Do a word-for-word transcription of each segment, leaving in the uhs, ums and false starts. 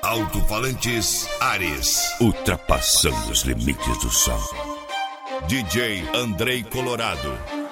Alto-falantes Ares. Ultrapassando os limites do som. D J Andrei Colorado.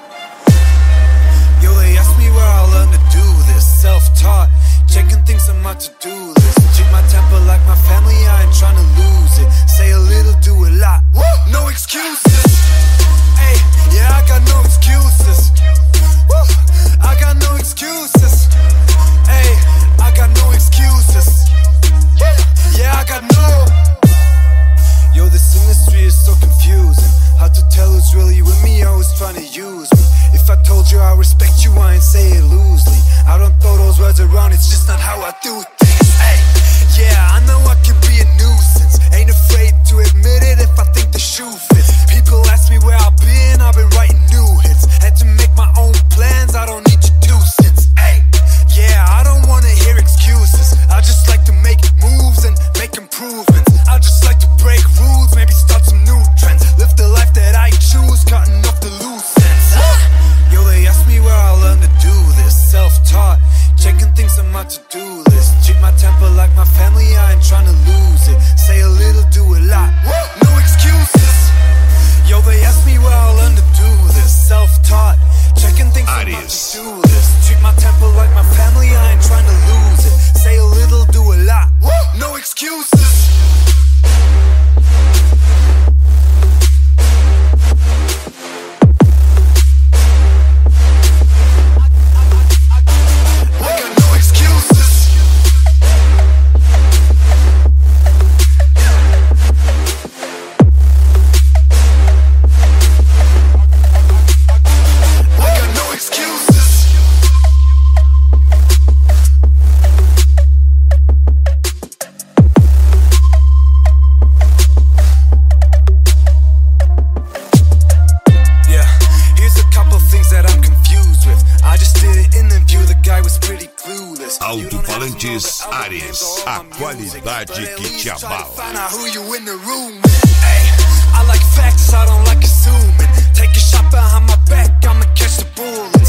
Yo, they asked me where I learned to do this. Self-taught, checking things on my to-do list. Treat my temper like my family, I ain't trying to lose it. Say a little, do a lot, no excuses. Hey, yeah, I got no excuses. Woo, I got no excuses. Hey, I got no excuses. Yeah, I got no. Yo, this industry is so confusing. Hard to tell who's really with me or who's trying to use me. If I told you I respect you, I ain't say it loosely. I don't throw those words around, it's just not how I do things. Hey, yeah, I know I can be a nuisance. Ain't afraid to admit it if I think the shoe fits. People ask me where I've been, I've been writing new hits. Had to make my own plans, I don't need your two cents. Hey, yeah, I don't wanna hear excuses. I just like to make moves and make improvements. I just like to break rules, maybe start some new trends. Live the life that I choose, cutting off the loose ends. Yo, they asked me where I learned to do this. Self-taught, checking things on my to-do list. Treat my temper like my family, I ain't trying to lose it. Say a little, do a lot, no excuses. Yo, they asked me where I learned to do this. Self-taught, checking things on my to-do list. Treat my temper like my family, I ain't trying to lose it. Say a little, do a lot, no excuses. Alto-falantes Ares, a qualidade que te abala. I like facts, I don't like assuming. Take a shot behind my back, I'ma catch the bullet.